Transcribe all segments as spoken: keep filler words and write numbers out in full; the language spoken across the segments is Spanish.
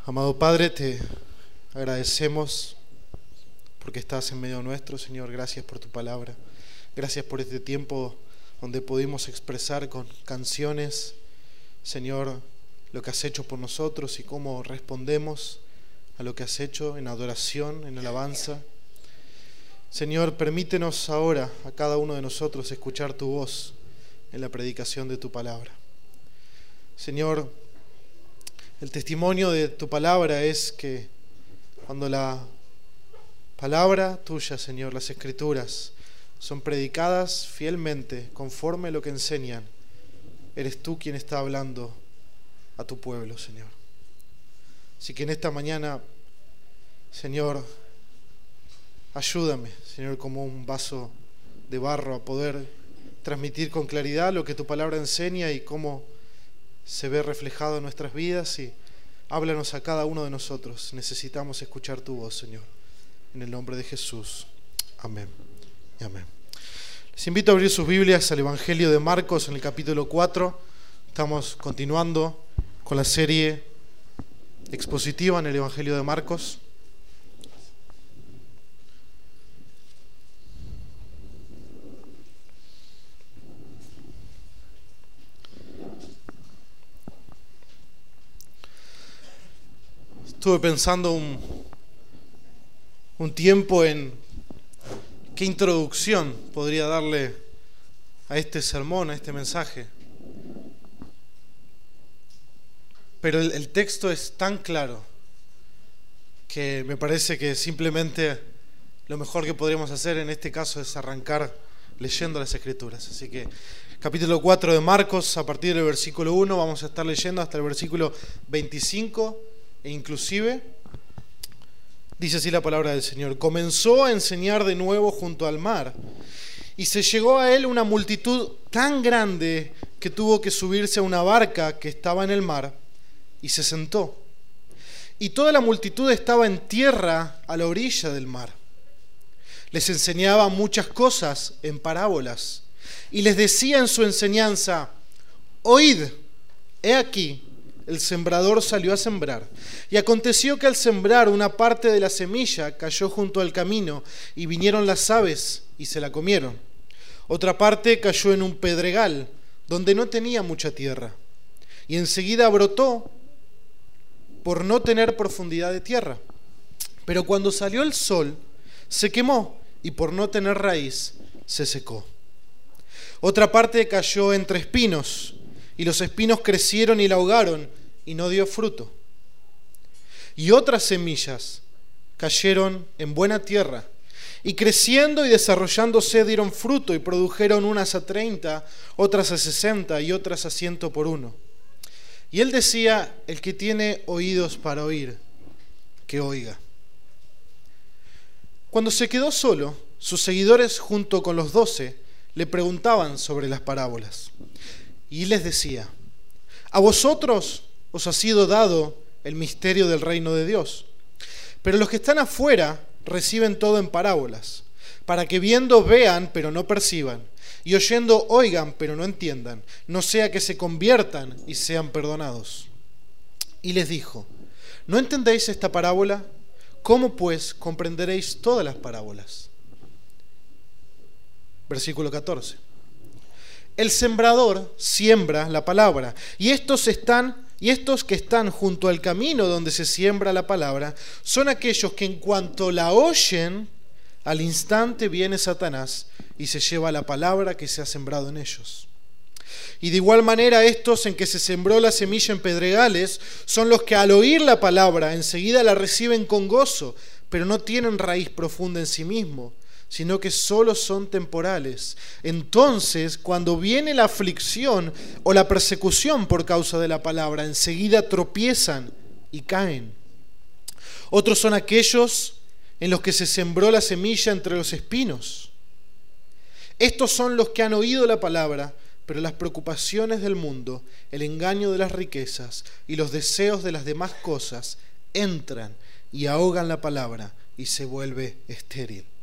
Amado Padre, te agradecemos porque estás en medio nuestro, Señor. Gracias por tu palabra. Gracias por este tiempo donde pudimos expresar con canciones, Señor, lo que has hecho por nosotros y cómo respondemos a lo que has hecho en adoración, en alabanza. Señor, permítenos ahora a cada uno de nosotros escuchar tu voz en la predicación de tu palabra. Señor, el testimonio de tu palabra es que cuando la palabra tuya, Señor, las Escrituras, son predicadas fielmente conforme a lo que enseñan, eres tú quien está hablando a tu pueblo, Señor. Así que en esta mañana, Señor, ayúdame, Señor, como un vaso de barro a poder transmitir con claridad lo que tu palabra enseña y cómo se ve reflejado en nuestras vidas, y háblanos a cada uno de nosotros. Necesitamos escuchar tu voz, Señor. En el nombre de Jesús. Amén y amén. Les invito a abrir sus Biblias al Evangelio de Marcos en el capítulo cuatro. Estamos continuando con la serie expositiva en el Evangelio de Marcos. Estuve pensando un, un tiempo en qué introducción podría darle a este sermón, a este mensaje. Pero el, el texto es tan claro que me parece que simplemente lo mejor que podríamos hacer en este caso es arrancar leyendo las Escrituras. Así que capítulo cuatro de Marcos, a partir del versículo uno, vamos a estar leyendo hasta el versículo veinticinco. E inclusive, dice así la palabra del Señor: comenzó a enseñar de nuevo junto al mar, y se llegó a él una multitud tan grande que tuvo que subirse a una barca que estaba en el mar, y se sentó. Y toda la multitud estaba en tierra a la orilla del mar. Les enseñaba muchas cosas en parábolas, y les decía en su enseñanza: oíd, he aquí, el sembrador salió a sembrar. Y aconteció que al sembrar una parte de la semilla cayó junto al camino, y vinieron las aves y se la comieron. Otra parte cayó en un pedregal, donde no tenía mucha tierra, y enseguida brotó por no tener profundidad de tierra. Pero cuando salió el sol, se quemó, y por no tener raíz, se secó. Otra parte cayó entre espinos, y los espinos crecieron y la ahogaron, y no dio fruto. Y otras semillas cayeron en buena tierra, y creciendo y desarrollándose dieron fruto, y produjeron unas a treinta, otras a sesenta, y otras a ciento por uno. Y él decía: el que tiene oídos para oír, que oiga. Cuando se quedó solo, sus seguidores junto con los doce le preguntaban sobre las parábolas. Y les decía: a vosotros os ha sido dado el misterio del reino de Dios, pero los que están afuera reciben todo en parábolas, para que viendo vean, pero no perciban, y oyendo oigan, pero no entiendan, no sea que se conviertan y sean perdonados. Y les dijo: ¿no entendéis esta parábola? ¿Cómo pues comprenderéis todas las parábolas? Versículo catorce. El sembrador siembra la palabra, y estos están Y estos que están junto al camino donde se siembra la palabra son aquellos que en cuanto la oyen, al instante viene Satanás y se lleva la palabra que se ha sembrado en ellos. Y de igual manera estos en que se sembró la semilla en pedregales son los que al oír la palabra enseguida la reciben con gozo, pero no tienen raíz profunda en sí mismo, sino que solo son temporales. Entonces, cuando viene la aflicción o la persecución por causa de la palabra, enseguida tropiezan y caen. Otros son aquellos en los que se sembró la semilla entre los espinos. Estos son los que han oído la palabra, pero las preocupaciones del mundo, el engaño de las riquezas y los deseos de las demás cosas entran y ahogan la palabra y se vuelve estéril.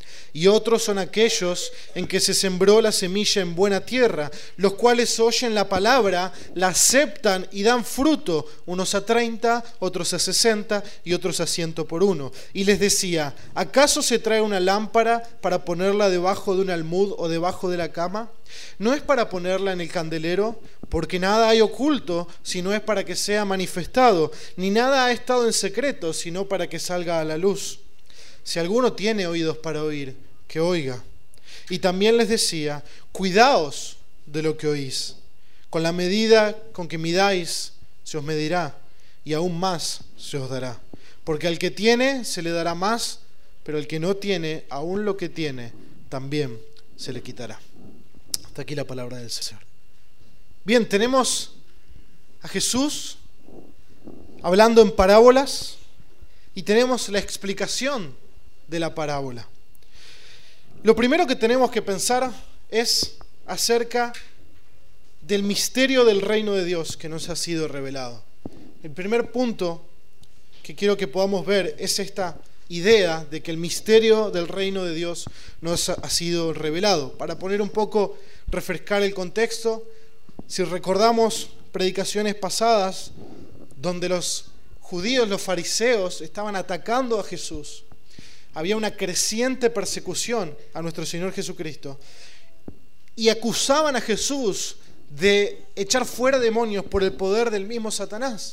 Y otros son aquellos en que se sembró la semilla en buena tierra, los cuales oyen la palabra, la aceptan y dan fruto, unos a treinta, otros a sesenta y otros a ciento por uno. Y les decía, ¿acaso se trae una lámpara para ponerla debajo de un almud o debajo de la cama? ¿No es para ponerla en el candelero? Porque nada hay oculto, sino es para que sea manifestado, ni nada ha estado en secreto, sino para que salga a la luz. Si alguno tiene oídos para oír, que oiga. Y también les decía, cuidaos de lo que oís. Con la medida con que midáis, se os medirá, y aún más se os dará. Porque al que tiene, se le dará más, pero al que no tiene, aún lo que tiene, también se le quitará. Hasta aquí la palabra del Señor. Bien, tenemos a Jesús hablando en parábolas y tenemos la explicación de la parábola. Lo primero que tenemos que pensar es acerca del misterio del reino de Dios que nos ha sido revelado. El primer punto que quiero que podamos ver es esta idea de que el misterio del reino de Dios nos ha sido revelado. Para poner un poco, refrescar el contexto, si recordamos predicaciones pasadas donde los judíos, los fariseos, estaban atacando a Jesús, había una creciente persecución a nuestro Señor Jesucristo y acusaban a Jesús de echar fuera demonios por el poder del mismo Satanás.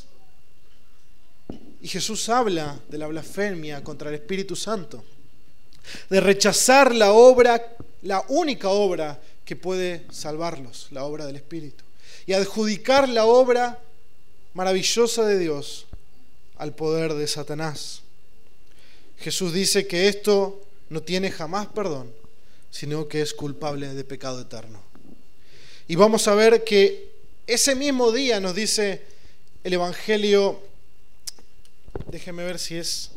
Y Jesús habla de la blasfemia contra el Espíritu Santo, de rechazar la obra, la única obra que puede salvarlos, la obra del Espíritu, y adjudicar la obra maravillosa de Dios al poder de Satanás. Jesús dice que esto no tiene jamás perdón, sino que es culpable de pecado eterno. Y vamos a ver que ese mismo día nos dice el Evangelio, déjenme ver si es...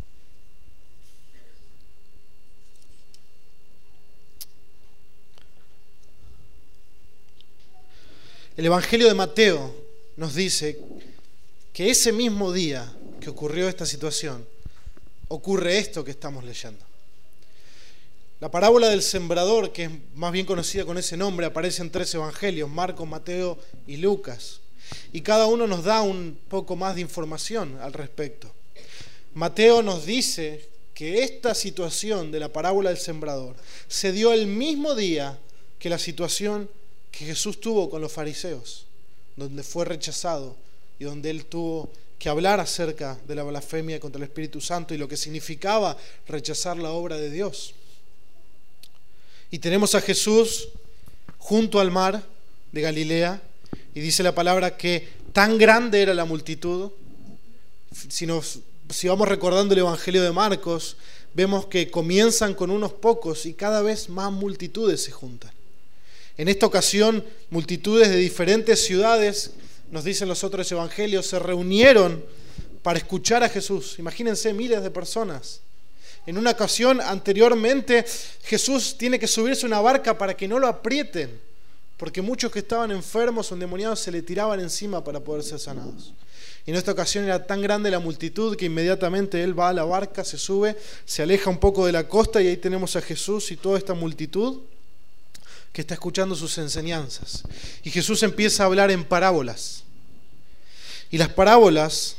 El Evangelio de Mateo nos dice que ese mismo día que ocurrió esta situación, ocurre esto que estamos leyendo. La parábola del sembrador, que es más bien conocida con ese nombre, aparece en tres evangelios, Marcos, Mateo y Lucas. Y cada uno nos da un poco más de información al respecto. Mateo nos dice que esta situación de la parábola del sembrador se dio el mismo día que la situación que Jesús tuvo con los fariseos, donde fue rechazado y donde él tuvo que hablar acerca de la blasfemia contra el Espíritu Santo y lo que significaba rechazar la obra de Dios. Y tenemos a Jesús junto al mar de Galilea, y dice la palabra que tan grande era la multitud. Si, nos, si vamos recordando el Evangelio de Marcos, vemos que comienzan con unos pocos y cada vez más multitudes se juntan. En esta ocasión, multitudes de diferentes ciudades, nos dicen los otros evangelios, se reunieron para escuchar a Jesús. Imagínense, miles de personas. En una ocasión anteriormente, Jesús tiene que subirse a una barca para que no lo aprieten, porque muchos que estaban enfermos o endemoniados se le tiraban encima para poder ser sanados. Y en esta ocasión era tan grande la multitud que inmediatamente él va a la barca, se sube, se aleja un poco de la costa y ahí tenemos a Jesús y toda esta multitud que está escuchando sus enseñanzas. Y Jesús empieza a hablar en parábolas. Y las parábolas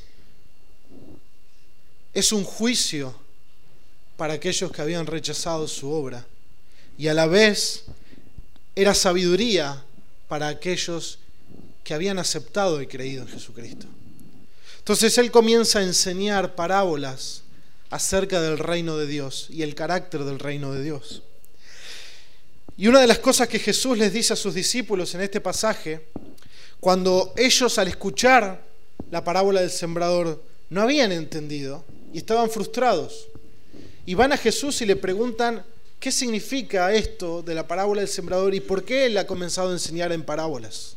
es un juicio para aquellos que habían rechazado su obra. Y a la vez era sabiduría para aquellos que habían aceptado y creído en Jesucristo. Entonces él comienza a enseñar parábolas acerca del reino de Dios y el carácter del reino de Dios. Y una de las cosas que Jesús les dice a sus discípulos en este pasaje, cuando ellos al escuchar la parábola del sembrador no habían entendido y estaban frustrados, y van a Jesús y le preguntan qué significa esto de la parábola del sembrador y por qué él ha comenzado a enseñar en parábolas.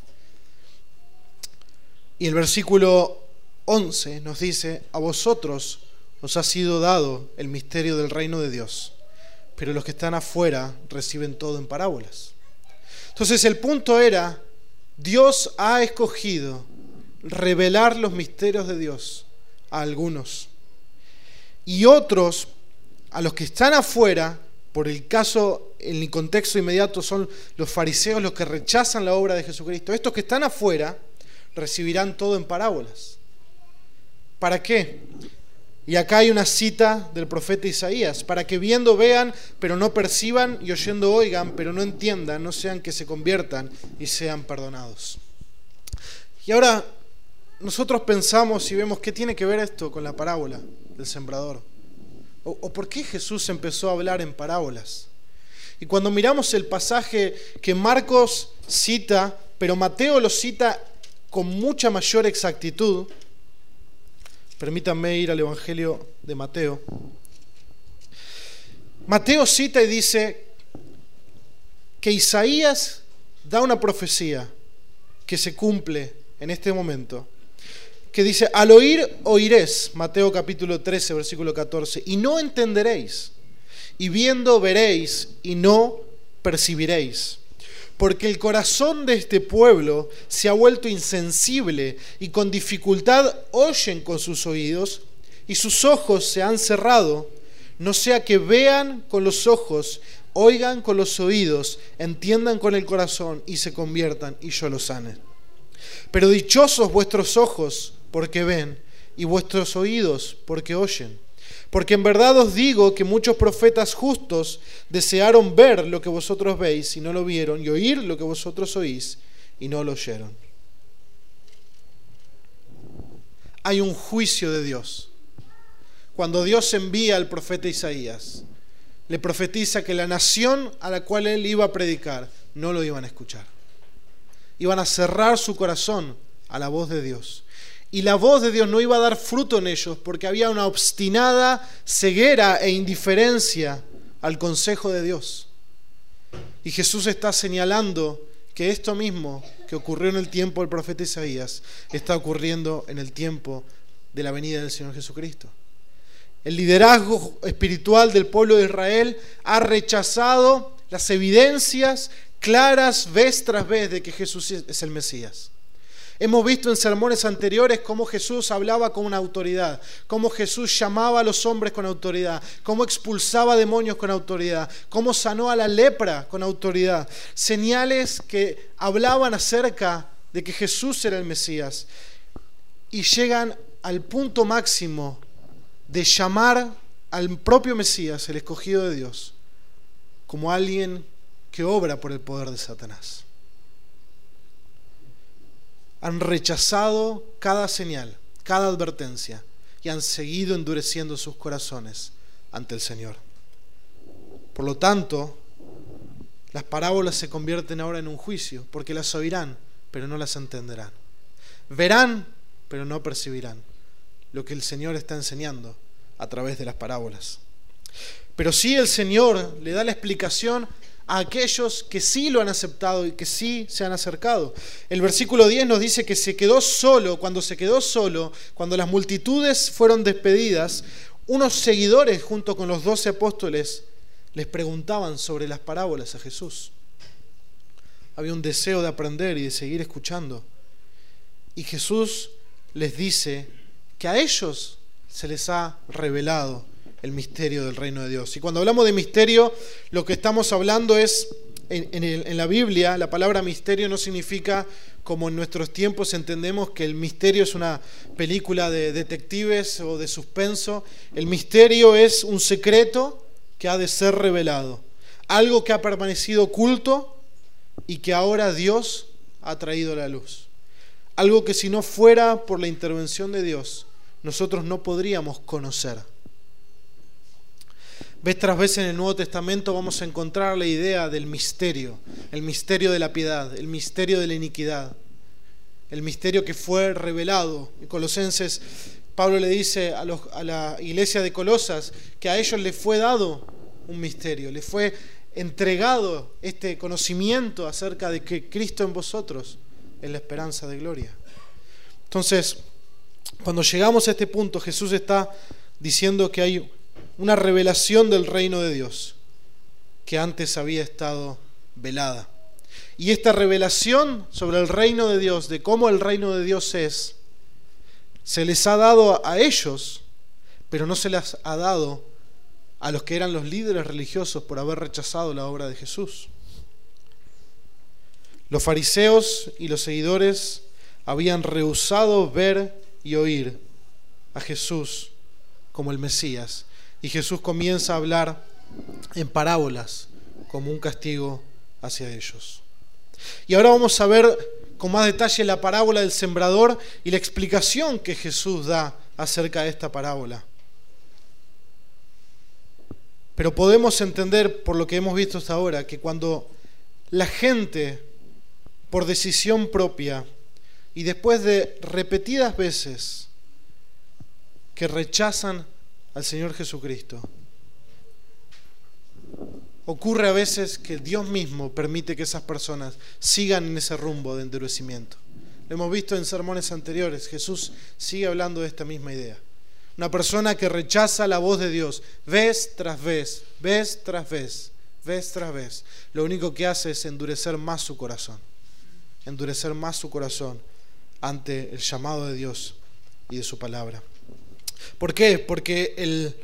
Y el versículo once nos dice: a vosotros os ha sido dado el misterio del reino de Dios, pero los que están afuera reciben todo en parábolas. Entonces el punto era, Dios ha escogido revelar los misterios de Dios a algunos, y otros a los que están afuera, por el caso, en el contexto inmediato, son los fariseos los que rechazan la obra de Jesucristo. Estos que están afuera recibirán todo en parábolas. ¿Para qué? Y acá hay una cita del profeta Isaías: para que viendo vean, pero no perciban, y oyendo oigan, pero no entiendan, no sean que se conviertan y sean perdonados. Y ahora nosotros pensamos y vemos qué tiene que ver esto con la parábola del sembrador. O, o por qué Jesús empezó a hablar en parábolas. Y cuando miramos el pasaje que Marcos cita, pero Mateo lo cita con mucha mayor exactitud. Permítanme ir al Evangelio de Mateo. Mateo cita y dice que Isaías da una profecía que se cumple en este momento, que dice: al oír oiréis, Mateo capítulo trece, versículo catorce, y no entenderéis, y viendo veréis, y no percibiréis. Porque el corazón de este pueblo se ha vuelto insensible y con dificultad oyen con sus oídos y sus ojos se han cerrado, no sea que vean con los ojos, oigan con los oídos, entiendan con el corazón y se conviertan y yo los sane. Pero dichosos vuestros ojos porque ven y vuestros oídos porque oyen. Porque en verdad os digo que muchos profetas justos desearon ver lo que vosotros veis y no lo vieron, y oír lo que vosotros oís y no lo oyeron. Hay un juicio de Dios. Cuando Dios envía al profeta Isaías, le profetiza que la nación a la cual él iba a predicar no lo iban a escuchar. Iban a cerrar su corazón a la voz de Dios. Y la voz de Dios no iba a dar fruto en ellos porque había una obstinada ceguera e indiferencia al consejo de Dios. Y Jesús está señalando que esto mismo que ocurrió en el tiempo del profeta Isaías está ocurriendo en el tiempo de la venida del Señor Jesucristo. El liderazgo espiritual del pueblo de Israel ha rechazado las evidencias claras vez tras vez de que Jesús es el Mesías. Hemos visto en sermones anteriores cómo Jesús hablaba con una autoridad, cómo Jesús llamaba a los hombres con autoridad, cómo expulsaba demonios con autoridad, cómo sanó a la lepra con autoridad. Señales que hablaban acerca de que Jesús era el Mesías y llegan al punto máximo de llamar al propio Mesías, el escogido de Dios, como alguien que obra por el poder de Satanás. Han rechazado cada señal, cada advertencia y han seguido endureciendo sus corazones ante el Señor. Por lo tanto, las parábolas se convierten ahora en un juicio, porque las oirán, pero no las entenderán. Verán, pero no percibirán lo que el Señor está enseñando a través de las parábolas. Pero sí el Señor le da la explicación a aquellos que sí lo han aceptado y que sí se han acercado. El versículo diez nos dice que se quedó solo, cuando se quedó solo, cuando las multitudes fueron despedidas, unos seguidores junto con los doce apóstoles les preguntaban sobre las parábolas a Jesús. Había un deseo de aprender y de seguir escuchando. Y Jesús les dice que a ellos se les ha revelado el misterio del reino de Dios. Y cuando hablamos de misterio, lo que estamos hablando es, en, en, el, en la Biblia, la palabra misterio no significa, como en nuestros tiempos entendemos, que el misterio es una película de detectives o de suspenso. El misterio es un secreto que ha de ser revelado. Algo que ha permanecido oculto y que ahora Dios ha traído a la luz. Algo que si no fuera por la intervención de Dios, nosotros no podríamos conocer. Vez tras vez en el Nuevo Testamento vamos a encontrar la idea del misterio, el misterio de la piedad, el misterio de la iniquidad, el misterio que fue revelado. En Colosenses, Pablo le dice a, los, a la iglesia de Colosas que a ellos les fue dado un misterio, les fue entregado este conocimiento acerca de que Cristo en vosotros es la esperanza de gloria. Entonces, cuando llegamos a este punto, Jesús está diciendo que hay una revelación del reino de Dios que antes había estado velada. Y esta revelación sobre el reino de Dios, de cómo el reino de Dios es, se les ha dado a ellos, pero no se les ha dado a los que eran los líderes religiosos por haber rechazado la obra de Jesús. Los fariseos y los seguidores habían rehusado ver y oír a Jesús como el Mesías, y Jesús comienza a hablar en parábolas como un castigo hacia ellos. Y ahora vamos a ver con más detalle la parábola del sembrador y la explicación que Jesús da acerca de esta parábola. Pero podemos entender, por lo que hemos visto hasta ahora, que cuando la gente, por decisión propia y después de repetidas veces que rechazan al Señor Jesucristo, ocurre a veces que Dios mismo permite que esas personas sigan en ese rumbo de endurecimiento. Lo hemos visto en sermones anteriores. Jesús sigue hablando de esta misma idea. Una persona que rechaza la voz de Dios vez tras vez, vez tras vez, vez tras vez, lo único que hace es endurecer más su corazón, endurecer más su corazón ante el llamado de Dios y de su palabra. ¿Por qué? Porque el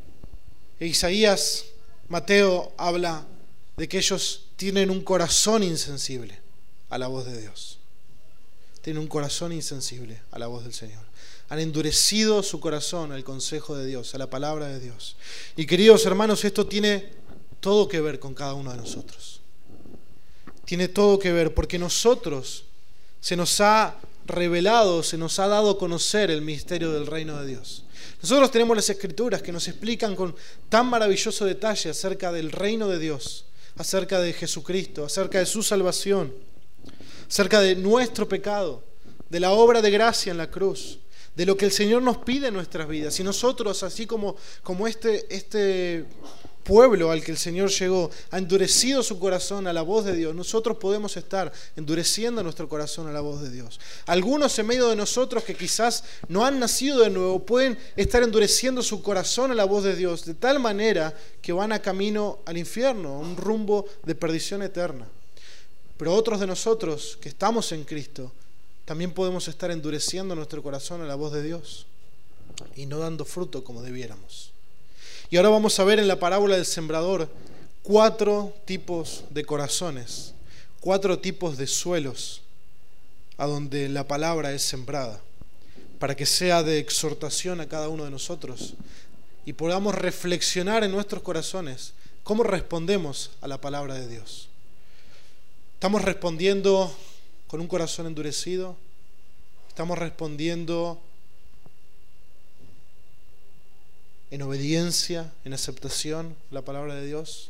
Isaías, Mateo habla de que ellos tienen un corazón insensible a la voz de Dios. Tienen un corazón insensible a la voz del Señor. Han endurecido su corazón al consejo de Dios, a la palabra de Dios. Y queridos hermanos, esto tiene todo que ver con cada uno de nosotros. Tiene todo que ver porque nosotros se nos ha revelado, se nos ha dado a conocer el misterio del reino de Dios. Nosotros tenemos las Escrituras que nos explican con tan maravilloso detalle acerca del reino de Dios, acerca de Jesucristo, acerca de su salvación, acerca de nuestro pecado, de la obra de gracia en la cruz, de lo que el Señor nos pide en nuestras vidas. Y nosotros, así como, como este, este pueblo al que el Señor llegó, ha endurecido su corazón a la voz de Dios, nosotros podemos estar endureciendo nuestro corazón a la voz de Dios. Algunos en medio de nosotros que quizás no han nacido de nuevo pueden estar endureciendo su corazón a la voz de Dios de tal manera que van a camino al infierno, a un rumbo de perdición eterna. Pero otros de nosotros que estamos en Cristo también podemos estar endureciendo nuestro corazón a la voz de Dios y no dando fruto como debiéramos. Y ahora vamos a ver en la parábola del sembrador cuatro tipos de corazones, cuatro tipos de suelos a donde la palabra es sembrada, para que sea de exhortación a cada uno de nosotros y podamos reflexionar en nuestros corazones cómo respondemos a la palabra de Dios. ¿Estamos respondiendo con un corazón endurecido? ¿Estamos respondiendo en obediencia, en aceptación a la palabra de Dios?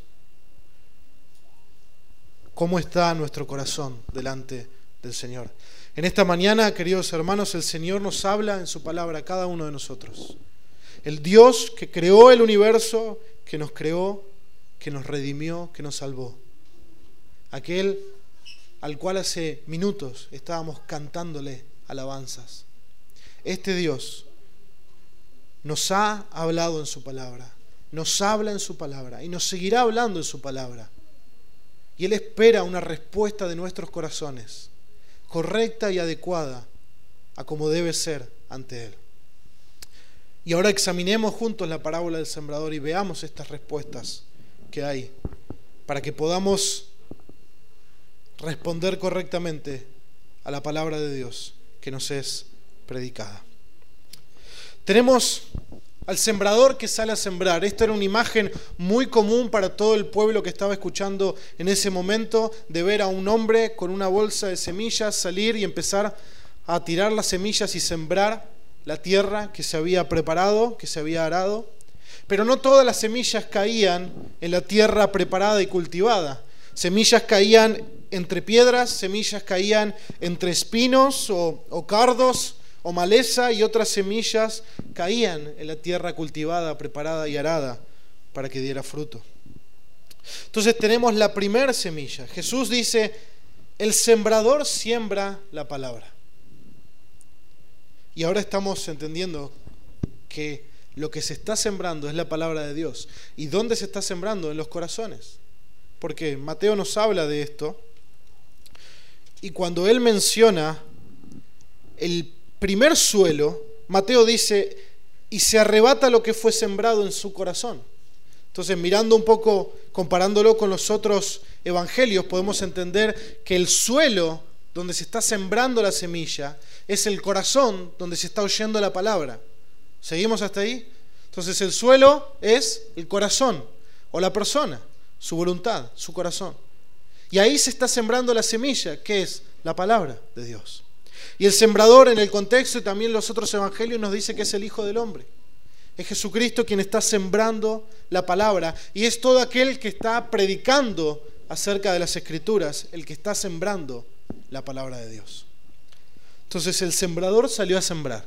¿Cómo está nuestro corazón delante del Señor? En esta mañana, queridos hermanos, el Señor nos habla en su palabra a cada uno de nosotros. El Dios que creó el universo, que nos creó, que nos redimió, que nos salvó. Aquel al cual hace minutos estábamos cantándole alabanzas. Este Dios nos ha hablado en su palabra, nos habla en su palabra y nos seguirá hablando en su palabra. Y Él espera una respuesta de nuestros corazones, correcta y adecuada a como debe ser ante Él. Y ahora examinemos juntos la parábola del sembrador y veamos estas respuestas que hay, para que podamos responder correctamente a la palabra de Dios que nos es predicada. Tenemos al sembrador que sale a sembrar. Esta era una imagen muy común para todo el pueblo que estaba escuchando en ese momento, de ver a un hombre con una bolsa de semillas salir y empezar a tirar las semillas y sembrar la tierra que se había preparado, que se había arado. Pero no todas las semillas caían en la tierra preparada y cultivada. Semillas caían entre piedras, semillas caían entre espinos o, o cardos o maleza, y otras semillas caían en la tierra cultivada, preparada y arada para que diera fruto. Entonces tenemos la primera semilla. Jesús dice, el sembrador siembra la palabra. Y ahora estamos entendiendo que lo que se está sembrando es la palabra de Dios. ¿Y dónde se está sembrando? En los corazones. Porque Mateo nos habla de esto, y cuando él menciona el primer suelo, Mateo dice, y se arrebata lo que fue sembrado en su corazón. Entonces, mirando un poco, comparándolo con los otros evangelios, podemos entender que el suelo donde se está sembrando la semilla es el corazón donde se está oyendo la palabra. ¿Seguimos hasta ahí? Entonces, el suelo es el corazón o la persona, su voluntad, su corazón. Y ahí se está sembrando la semilla, que es la palabra de Dios. Y el sembrador, en el contexto y también los otros evangelios, nos dice que es el Hijo del Hombre. Es Jesucristo quien está sembrando la palabra, y es todo aquel que está predicando acerca de las Escrituras, el que está sembrando la palabra de Dios. Entonces el sembrador salió a sembrar.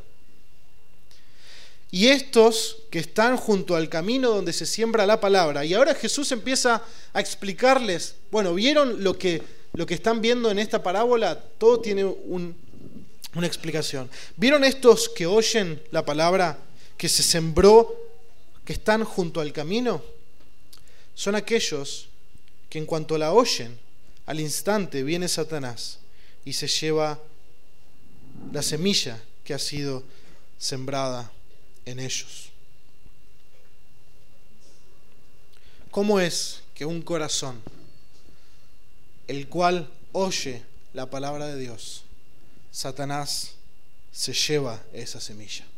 Y estos que están junto al camino donde se siembra la palabra, y ahora Jesús empieza a explicarles, bueno, ¿vieron lo que, lo que están viendo en esta parábola? Todo tiene un, una explicación. ¿Vieron estos que oyen la palabra que se sembró, que están junto al camino? Son aquellos que en cuanto la oyen, al instante viene Satanás y se lleva la semilla que ha sido sembrada en ellos. ¿Cómo es que un corazón, el cual oye la palabra de Dios, Satanás se lleva esa semilla?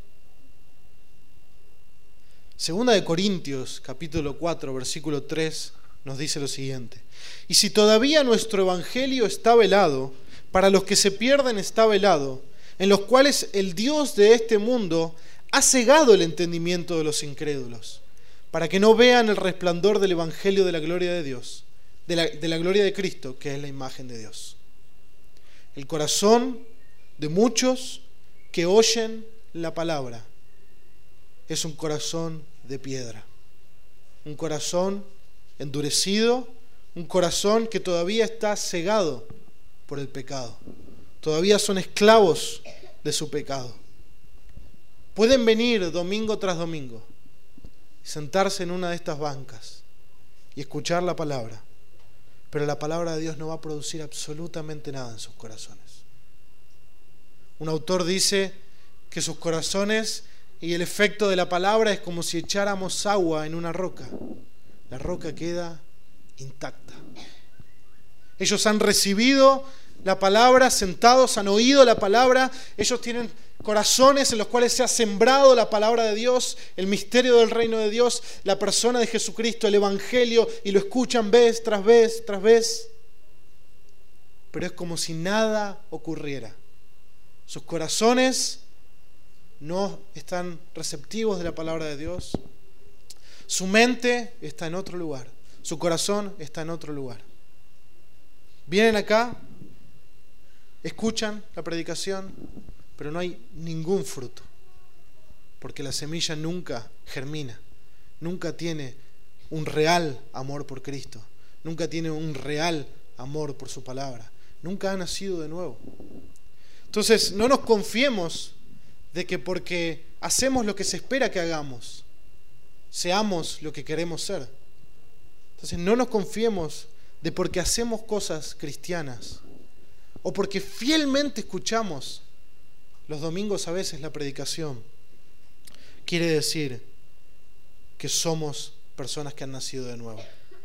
Segunda de Corintios, capítulo cuatro, versículo tres, nos dice lo siguiente: y si todavía nuestro evangelio está velado, para los que se pierden está velado, en los cuales el Dios de este mundo ha cegado el entendimiento de los incrédulos, para que no vean el resplandor del evangelio de la gloria de Dios, de la, de la gloria de Cristo, que es la imagen de Dios. El corazón de muchos que oyen la palabra es un corazón de piedra, un corazón endurecido, un corazón que todavía está cegado por el pecado, todavía son esclavos de su pecado. Pueden venir domingo tras domingo, sentarse en una de estas bancas y escuchar la palabra, pero la palabra de Dios no va a producir absolutamente nada en sus corazones. Un autor dice que sus corazones y el efecto de la palabra es como si echáramos agua en una roca. La roca queda intacta. Ellos han recibido la palabra, sentados, han oído la palabra. Ellos tienen corazones en los cuales se ha sembrado la palabra de Dios, el misterio del reino de Dios, la persona de Jesucristo, el evangelio, y lo escuchan vez tras vez tras vez. Pero es como si nada ocurriera. Sus corazones no están receptivos de la palabra de Dios. Su mente está en otro lugar. Su corazón está en otro lugar. Vienen acá, escuchan la predicación, pero no hay ningún fruto, porque la semilla nunca germina, nunca tiene un real amor por Cristo, nunca tiene un real amor por su palabra, nunca ha nacido de nuevo. Entonces, no nos confiemos de que porque hacemos lo que se espera que hagamos, seamos lo que queremos ser. Entonces, no nos confiemos de porque hacemos cosas cristianas o porque fielmente escuchamos los domingos a veces la predicación, quiere decir que somos personas que han nacido de nuevo.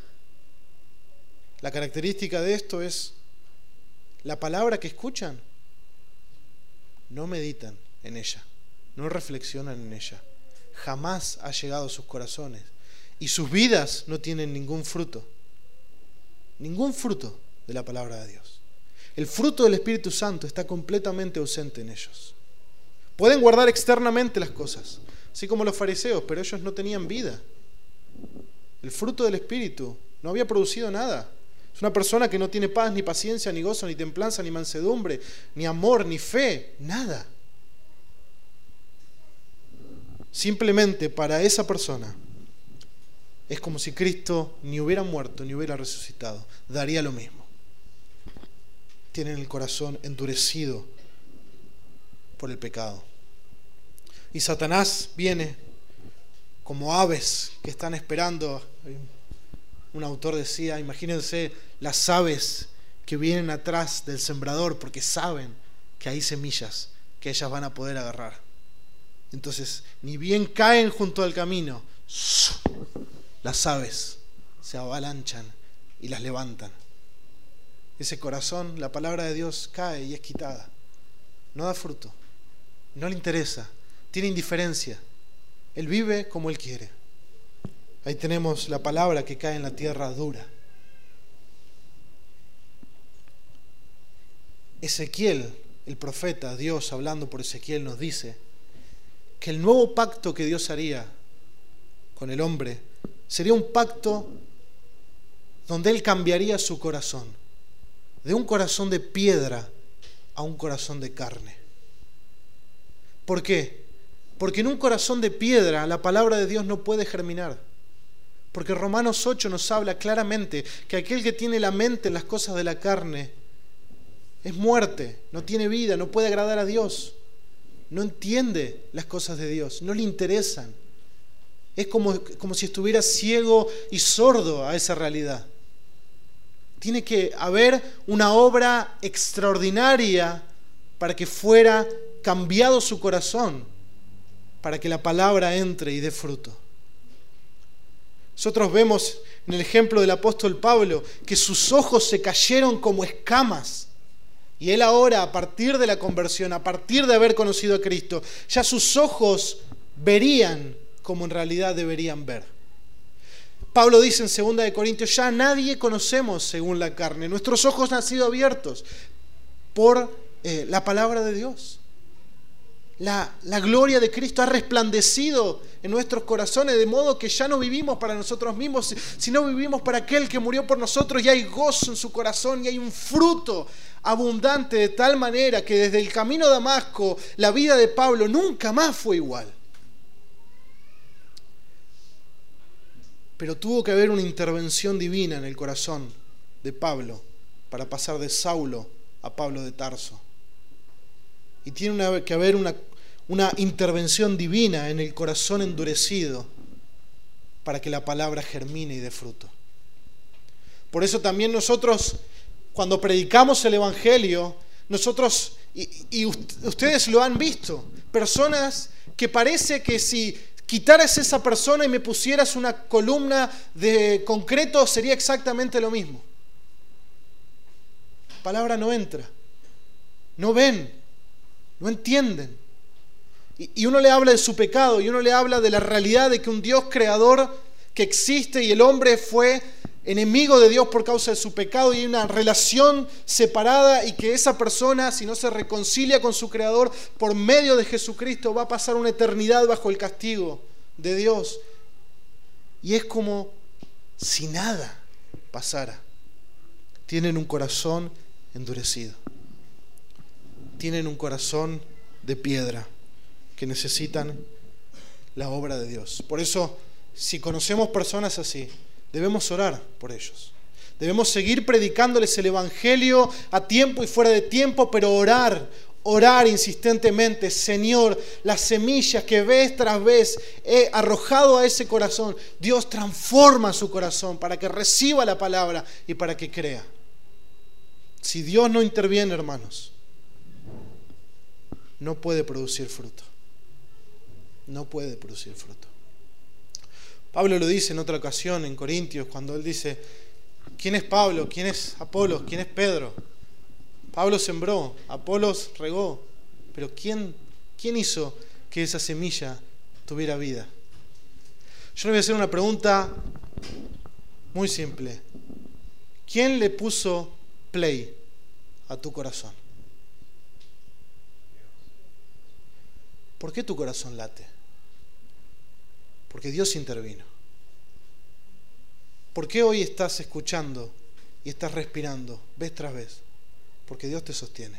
La característica de esto es la palabra que escuchan, no meditan en ella, no reflexionan en ella, jamás ha llegado a sus corazones y sus vidas no tienen ningún fruto, ningún fruto de la palabra de Dios. El fruto del Espíritu Santo está completamente ausente en ellos. Pueden guardar externamente las cosas, así como los fariseos, pero ellos no tenían vida. El fruto del Espíritu no había producido nada. Es una persona que no tiene paz, ni paciencia, ni gozo, ni templanza, ni mansedumbre, ni amor, ni fe, nada. Simplemente para esa persona es como si Cristo ni hubiera muerto, ni hubiera resucitado. Daría lo mismo. Tienen el corazón endurecido por el pecado. Y Satanás viene como aves que están esperando. Un autor decía, imagínense las aves que vienen atrás del sembrador porque saben que hay semillas que ellas van a poder agarrar. Entonces, ni bien caen junto al camino, las aves se avalanchan y las levantan. Ese corazón, la palabra de Dios cae y es quitada. No da fruto, no le interesa, tiene indiferencia. Él vive como Él quiere. Ahí tenemos la palabra que cae en la tierra dura. Ezequiel, el profeta, Dios hablando por Ezequiel, nos dice que el nuevo pacto que Dios haría con el hombre sería un pacto donde Él cambiaría su corazón, de un corazón de piedra a un corazón de carne. ¿Por qué? Porque en un corazón de piedra la palabra de Dios no puede germinar. Porque Romanos ocho nos habla claramente que aquel que tiene la mente en las cosas de la carne es muerte, no tiene vida, no puede agradar a Dios, no entiende las cosas de Dios, no le interesan. Es como, como si estuviera ciego y sordo a esa realidad. Tiene que haber una obra extraordinaria para que fuera cambiado su corazón, para que la palabra entre y dé fruto. Nosotros vemos en el ejemplo del apóstol Pablo que sus ojos se cayeron como escamas. Y él ahora, a partir de la conversión, a partir de haber conocido a Cristo, ya sus ojos verían como en realidad deberían ver. Pablo dice en segunda de Corintios, ya nadie conocemos según la carne. Nuestros ojos han sido abiertos por eh, la palabra de Dios. La, la gloria de Cristo ha resplandecido en nuestros corazones, de modo que ya no vivimos para nosotros mismos, sino vivimos para aquel que murió por nosotros, y hay gozo en su corazón y hay un fruto abundante, de tal manera que desde el camino a Damasco la vida de Pablo nunca más fue igual. Pero tuvo que haber una intervención divina en el corazón de Pablo para pasar de Saulo a Pablo de Tarso. Y tiene que haber una, una intervención divina en el corazón endurecido para que la palabra germine y dé fruto. Por eso también nosotros, cuando predicamos el Evangelio, nosotros, y, y ustedes lo han visto, personas que parece que si quitaras esa persona y me pusieras una columna de concreto, sería exactamente lo mismo. La palabra no entra, no ven, no entienden. Y, y uno le habla de su pecado, y uno le habla de la realidad de que un Dios creador que existe y el hombre fue enemigo de Dios por causa de su pecado, y hay una relación separada, y que esa persona, si no se reconcilia con su creador por medio de Jesucristo, va a pasar una eternidad bajo el castigo de Dios. Y es como si nada pasara. Tienen un corazón endurecido, tienen un corazón de piedra, que necesitan la obra de Dios. Por eso, si conocemos personas así, debemos orar por ellos. Debemos seguir predicándoles el Evangelio a tiempo y fuera de tiempo, pero orar, orar insistentemente. Señor, las semillas que vez tras vez he arrojado a ese corazón, Dios transforma su corazón para que reciba la palabra y para que crea. Si Dios no interviene, hermanos, no puede producir fruto. No puede producir fruto. Pablo lo dice en otra ocasión en Corintios, cuando él dice, ¿quién es Pablo? ¿Quién es Apolos? ¿Quién es Pedro? Pablo sembró, Apolos regó, pero ¿quién, quién hizo que esa semilla tuviera vida? Yo le voy a hacer una pregunta muy simple. ¿Quién le puso play a tu corazón? ¿Por qué tu corazón late? Porque Dios intervino. ¿Por qué hoy estás escuchando y estás respirando vez tras vez? Porque Dios te sostiene.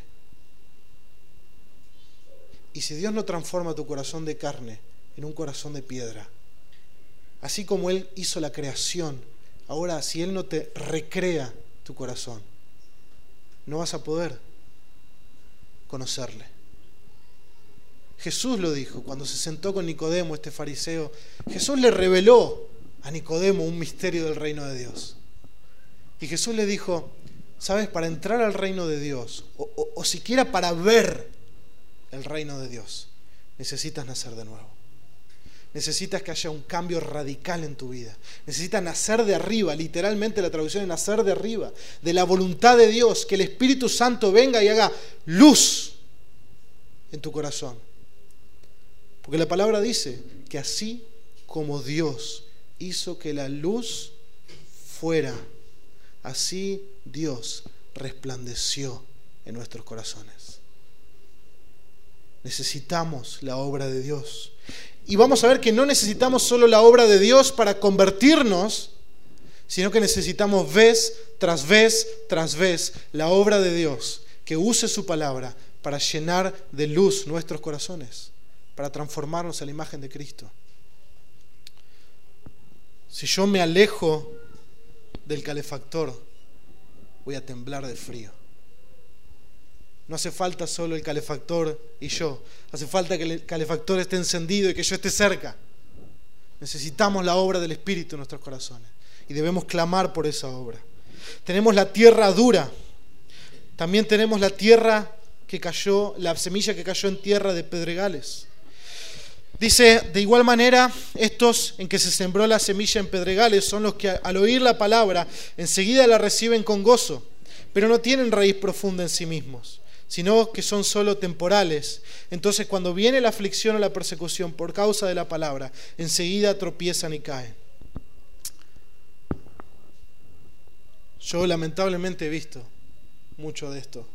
Y si Dios no transforma tu corazón de carne en un corazón de piedra, así como Él hizo la creación, ahora si Él no te recrea tu corazón, no vas a poder conocerle. Jesús lo dijo cuando se sentó con Nicodemo, este fariseo. Jesús le reveló a Nicodemo un misterio del reino de Dios. Y Jesús le dijo, ¿sabes? Para entrar al reino de Dios, o, o, o siquiera para ver el reino de Dios, necesitas nacer de nuevo. necesitas que haya un cambio radical en tu vida. Necesitas nacer de arriba, literalmente la traducción es nacer de arriba, de la voluntad de Dios, que el Espíritu Santo venga y haga luz en tu corazón. Porque la palabra dice que así como Dios hizo que la luz fuera, así Dios resplandeció en nuestros corazones. Necesitamos la obra de Dios. Y vamos a ver que no necesitamos solo la obra de Dios para convertirnos, sino que necesitamos vez tras vez tras vez la obra de Dios, que use su palabra para llenar de luz nuestros corazones, para transformarnos a la imagen de Cristo. Si yo me alejo del calefactor, voy a temblar de frío. No hace falta solo el calefactor y yo. Hace falta que el calefactor esté encendido y que yo esté cerca. Necesitamos la obra del Espíritu en nuestros corazones. Y debemos clamar por esa obra. Tenemos la tierra dura. También tenemos la tierra que cayó, la semilla que cayó en tierra de pedregales. Dice, de igual manera, estos en que se sembró la semilla en pedregales son los que al oír la palabra enseguida la reciben con gozo, pero no tienen raíz profunda en sí mismos, sino que son solo temporales. Entonces, cuando viene la aflicción o la persecución por causa de la palabra, enseguida tropiezan y caen. Yo lamentablemente he visto mucho de esto.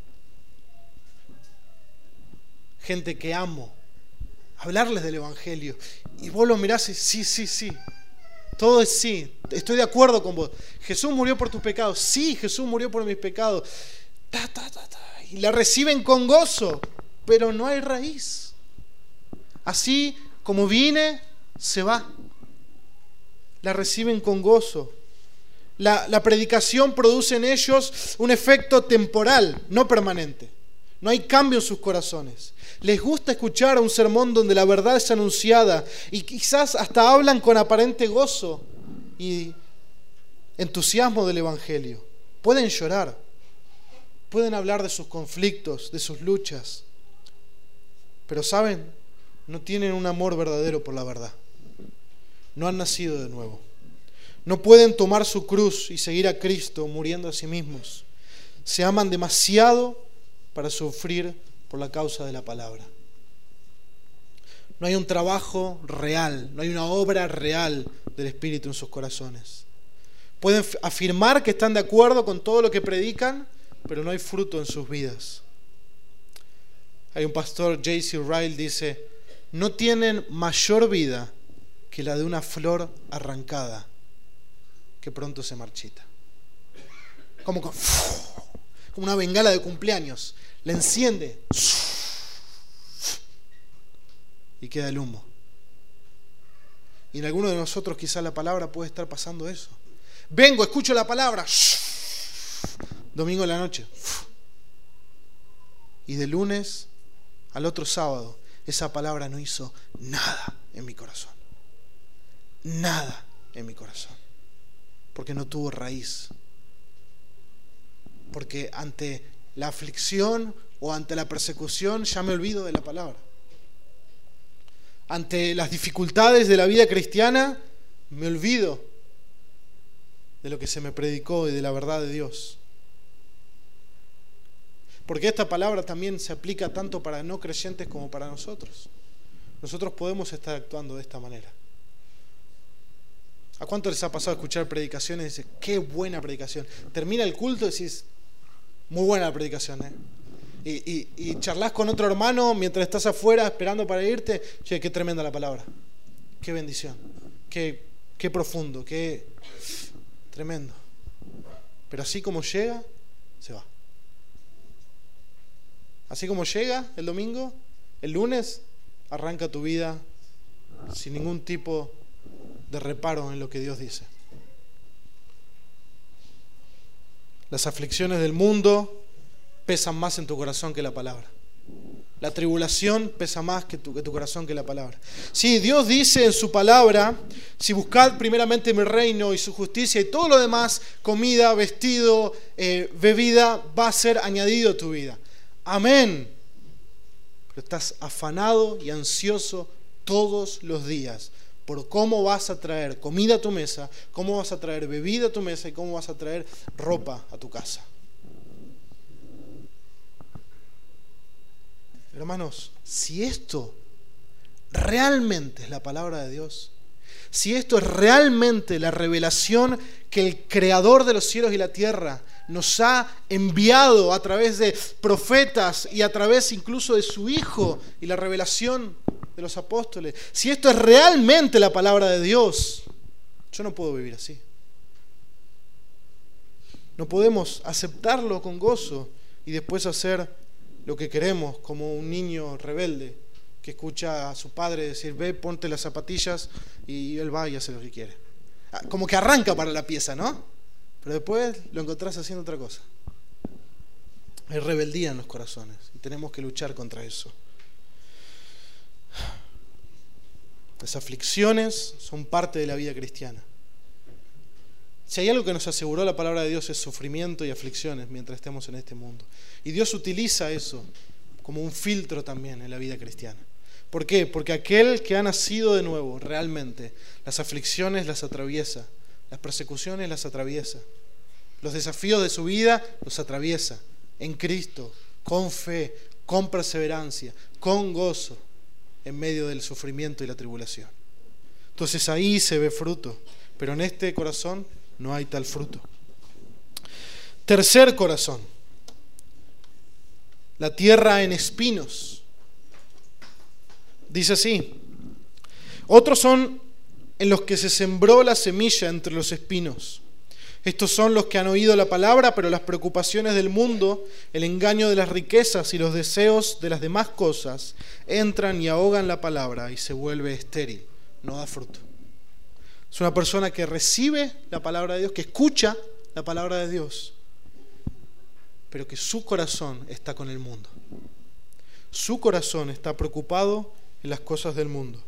Gente que amo, hablarles del Evangelio, y vos lo mirás y sí, sí, sí, todo es sí, estoy de acuerdo con vos. Jesús murió por tus pecados, sí, Jesús murió por mis pecados. Ta, ta, ta, ta. Y la reciben con gozo, pero no hay raíz. Así como viene, se va. La reciben con gozo. La, la predicación produce en ellos un efecto temporal, no permanente. No hay cambio en sus corazones. Les gusta escuchar un sermón donde la verdad es anunciada y quizás hasta hablan con aparente gozo y entusiasmo del Evangelio. Pueden llorar, pueden hablar de sus conflictos, de sus luchas, pero ¿saben? No tienen un amor verdadero por la verdad. No han nacido de nuevo. No pueden tomar su cruz y seguir a Cristo muriendo a sí mismos. Se aman demasiado para sufrir por la causa de la palabra. No hay un trabajo real, no hay una obra real del Espíritu en sus corazones. Pueden afirmar que están de acuerdo con todo lo que predican, pero no hay fruto en sus vidas. Hay un pastor, J C Ryle, dice: no tienen mayor vida que la de una flor arrancada que pronto se marchita. Como, con, como una bengala de cumpleaños. La enciende y queda el humo. Y en alguno de nosotros quizás la palabra puede estar pasando eso. Vengo, escucho la palabra, domingo en la noche, y de lunes al otro sábado esa palabra no hizo nada en mi corazón. Nada en mi corazón. Porque no tuvo raíz. Porque ante la aflicción o ante la persecución ya me olvido de la palabra. Ante las dificultades de la vida cristiana me olvido de lo que se me predicó y de la verdad de Dios. Porque esta palabra también se aplica tanto para no creyentes como para nosotros. Nosotros podemos estar actuando de esta manera. ¿A cuánto les ha pasado escuchar predicaciones y decir, qué buena predicación? Termina el culto y decís, muy buena la predicación, ¿eh? Y, y, y charlas con otro hermano mientras estás afuera esperando para irte. Che, qué tremenda la palabra. Qué bendición. Qué, qué profundo. Qué tremendo. Pero así como llega, se va. Así como llega el domingo, el lunes arranca tu vida sin ningún tipo de reparo en lo que Dios dice. Las aflicciones del mundo pesan más en tu corazón que la palabra. La tribulación pesa más que tu, que tu corazón que la palabra. Sí, Dios dice en su palabra, si buscad primeramente mi reino y su justicia y todo lo demás, comida, vestido, eh, bebida, va a ser añadido a tu vida. Amén. Pero estás afanado y ansioso todos los días por cómo vas a traer comida a tu mesa, cómo vas a traer bebida a tu mesa y cómo vas a traer ropa a tu casa. Hermanos, si esto realmente es la palabra de Dios, si esto es realmente la revelación que el Creador de los cielos y la tierra nos ha enviado a través de profetas y a través incluso de su Hijo y la revelación de los apóstoles, si esto es realmente la palabra de Dios, yo no puedo vivir así. No podemos aceptarlo con gozo y después hacer lo que queremos, como un niño rebelde que escucha a su padre decir: ve, ponte las zapatillas, y él va y hace lo que quiere. Como que arranca para la pieza, ¿no? Pero después lo encontrás haciendo otra cosa. Hay rebeldía en los corazones y tenemos que luchar contra eso. Las aflicciones son parte de la vida cristiana. Si hay algo que nos aseguró la palabra de Dios es sufrimiento y aflicciones mientras estemos en este mundo. Y Dios utiliza eso como un filtro también en la vida cristiana. ¿Por qué? Porque aquel que ha nacido de nuevo, realmente, las aflicciones las atraviesa, las persecuciones las atraviesa, los desafíos de su vida los atraviesa, en Cristo, con fe, con perseverancia, con gozo, en medio del sufrimiento y la tribulación. Entonces ahí se ve fruto, pero en este corazón no hay tal fruto. Tercer corazón, la tierra en espinos. Dice así: otros son en los que se sembró la semilla entre los espinos. Estos son los que han oído la palabra, pero las preocupaciones del mundo, el engaño de las riquezas y los deseos de las demás cosas entran y ahogan la palabra y se vuelve estéril, no da fruto. Es una persona que recibe la palabra de Dios, que escucha la palabra de Dios, pero que su corazón está con el mundo. Su corazón está preocupado en las cosas del mundo.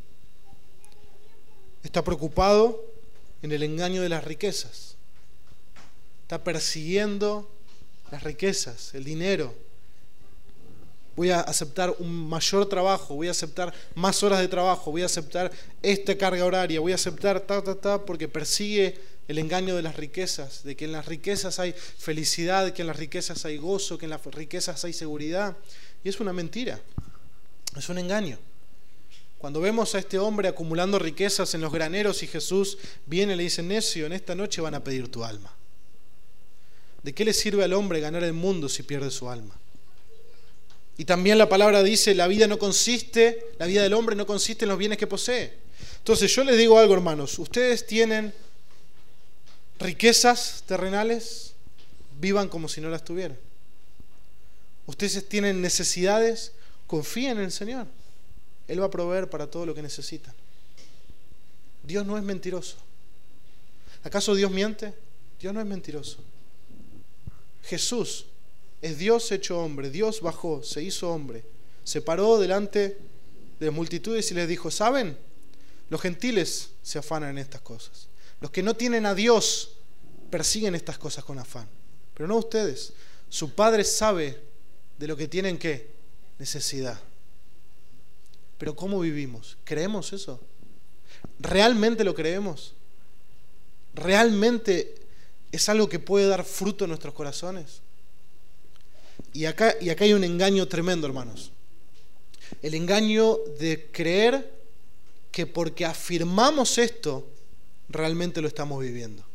Está preocupado en el engaño de las riquezas. Está persiguiendo las riquezas, el dinero. Voy a aceptar un mayor trabajo, voy a aceptar más horas de trabajo, voy a aceptar esta carga horaria, voy a aceptar ta, ta, ta, porque persigue el engaño de las riquezas, de que en las riquezas hay felicidad, que en las riquezas hay gozo, que en las riquezas hay seguridad. Y es una mentira, es un engaño. Cuando vemos a este hombre acumulando riquezas en los graneros y Jesús viene y le dice: necio, en esta noche van a pedir tu alma. ¿De qué le sirve al hombre ganar el mundo si pierde su alma? Y también la palabra dice: la vida no consiste, la vida del hombre no consiste en los bienes que posee. Entonces yo les digo algo, hermanos: ustedes tienen riquezas terrenales, vivan como si no las tuvieran. Ustedes tienen necesidades, confíen en el Señor. Él va a proveer para todo lo que necesitan. Dios no es mentiroso. ¿Acaso Dios miente? Dios no es mentiroso. Jesús es Dios hecho hombre. Dios bajó, se hizo hombre, se paró delante de las multitudes y les dijo: ¿saben? Los gentiles se afanan en estas cosas. Los que no tienen a Dios persiguen estas cosas con afán. Pero no ustedes. Su Padre sabe de lo que tienen, ¿qué? Necesidad. Pero ¿cómo vivimos? ¿Creemos eso? ¿Realmente lo creemos? ¿Realmente es algo que puede dar fruto en nuestros corazones? Y acá, y acá hay un engaño tremendo, hermanos. El engaño de creer que porque afirmamos esto, realmente lo estamos viviendo.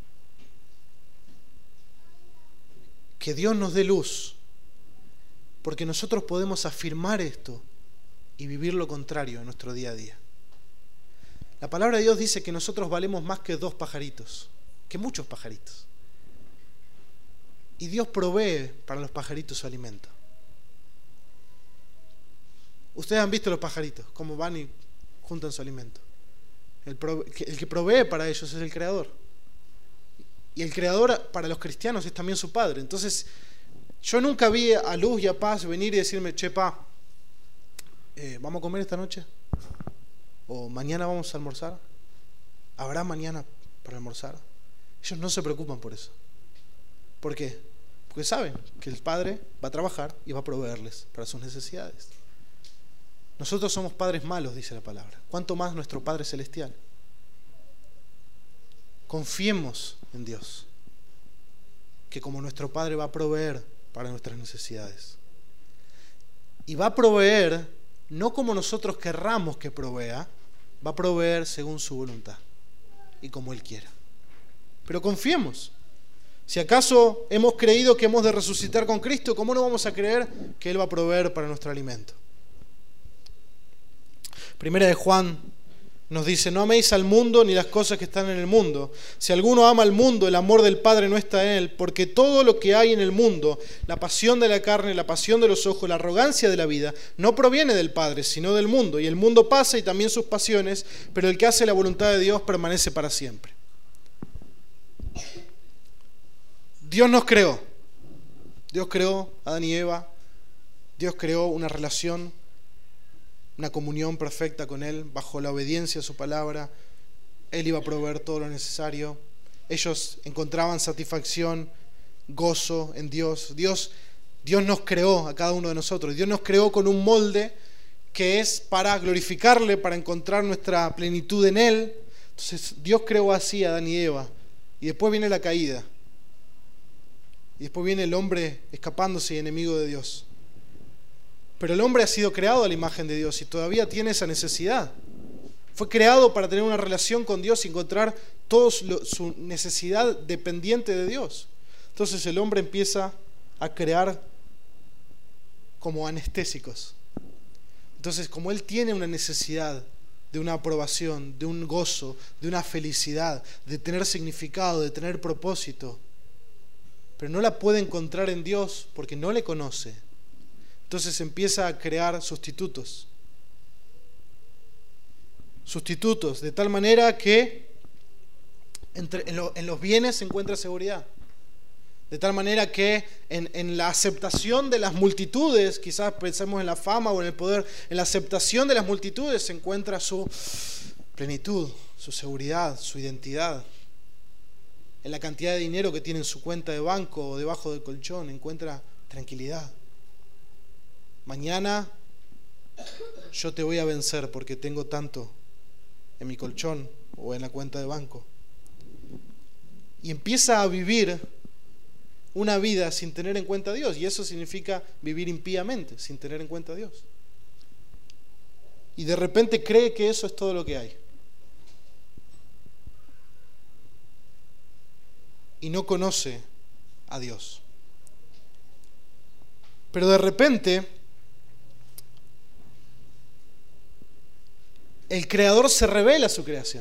Que Dios nos dé luz, porque nosotros podemos afirmar esto y vivir lo contrario en nuestro día a día. La palabra de Dios dice que nosotros valemos más que dos pajaritos, que muchos pajaritos. Y Dios provee para los pajaritos su alimento. Ustedes han visto los pajaritos, cómo van y juntan su alimento. El, prove- el que provee para ellos es el Creador. Y el Creador para los cristianos es también su Padre. Entonces, yo nunca vi a Luz y a Paz venir y decirme: che, pa, Eh, ¿vamos a comer esta noche? ¿O mañana vamos a almorzar? ¿Habrá mañana para almorzar? Ellos no se preocupan por eso. ¿Por qué? Porque saben que el Padre va a trabajar y va a proveerles para sus necesidades. Nosotros somos padres malos, dice la palabra. ¿Cuánto más nuestro Padre Celestial? Confiemos en Dios, que como nuestro Padre va a proveer para nuestras necesidades. Y va a proveer no como nosotros querramos que provea, va a proveer según su voluntad y como Él quiera. Pero confiemos. Si acaso hemos creído que hemos de resucitar con Cristo, ¿cómo no vamos a creer que Él va a proveer para nuestro alimento? Primera de Juan nos dice: no améis al mundo ni las cosas que están en el mundo. Si alguno ama al mundo, el amor del Padre no está en él, porque todo lo que hay en el mundo, la pasión de la carne, la pasión de los ojos, la arrogancia de la vida, no proviene del Padre, sino del mundo. Y el mundo pasa y también sus pasiones, pero el que hace la voluntad de Dios permanece para siempre. Dios nos creó. Dios creó a Adán y Eva. Dios creó una relación, una comunión perfecta con Él, bajo la obediencia a su palabra. Él iba a proveer todo lo necesario. Ellos encontraban satisfacción, gozo en Dios. Dios, Dios nos creó a cada uno de nosotros. Dios nos creó con un molde que es para glorificarle, para encontrar nuestra plenitud en Él. Entonces Dios creó así a Adán y Eva. Y después viene la caída. Y después viene el hombre escapándose y enemigo de Dios. Pero el hombre ha sido creado a la imagen de Dios y todavía tiene esa necesidad. Fue creado para tener una relación con Dios y encontrar toda su necesidad dependiente de Dios. Entonces el hombre empieza a crear como anestésicos. Entonces, como él tiene una necesidad de una aprobación, de un gozo, de una felicidad, de tener significado, de tener propósito, pero no la puede encontrar en Dios porque no le conoce, entonces empieza a crear sustitutos. Sustitutos, de tal manera que entre, en, lo, en los bienes se encuentra seguridad. De tal manera que en, en la aceptación de las multitudes, quizás pensemos en la fama o en el poder, en la aceptación de las multitudes se encuentra su plenitud, su seguridad, su identidad. En la cantidad de dinero que tiene en su cuenta de banco o debajo del colchón encuentra tranquilidad. Mañana yo te voy a vencer porque tengo tanto en mi colchón o en la cuenta de banco. Y empieza a vivir una vida sin tener en cuenta a Dios, y eso significa vivir impíamente, sin tener en cuenta a Dios. Y de repente cree que eso es todo lo que hay. Y no conoce a Dios. Pero de repente el Creador se revela a su creación.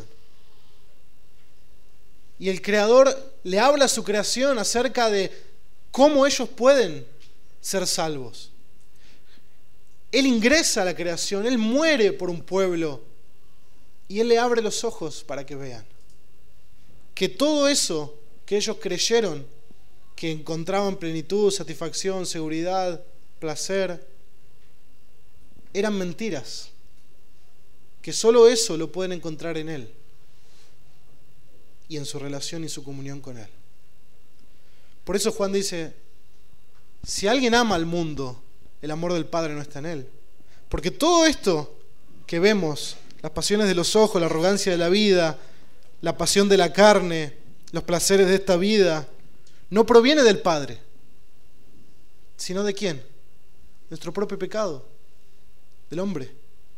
Y el Creador le habla a su creación acerca de cómo ellos pueden ser salvos. Él ingresa a la creación, Él muere por un pueblo y Él le abre los ojos para que vean que todo eso que ellos creyeron que encontraban plenitud, satisfacción, seguridad, placer, eran mentiras, que solo eso lo pueden encontrar en Él y en su relación y su comunión con Él. Por eso Juan dice, si alguien ama al mundo, el amor del Padre no está en él. Porque todo esto que vemos, las pasiones de los ojos, la arrogancia de la vida, la pasión de la carne, los placeres de esta vida, no proviene del Padre, sino ¿de quién? Nuestro propio pecado, del hombre.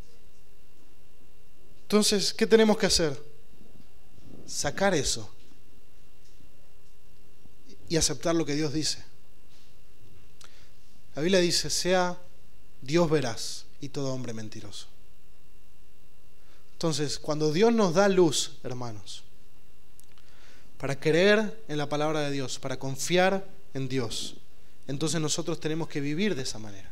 Entonces, ¿qué tenemos que hacer? Sacar eso y aceptar lo que Dios dice. La Biblia dice, sea Dios veraz y todo hombre mentiroso. Entonces, cuando Dios nos da luz, hermanos, para creer en la palabra de Dios, para confiar en Dios, entonces nosotros tenemos que vivir de esa manera.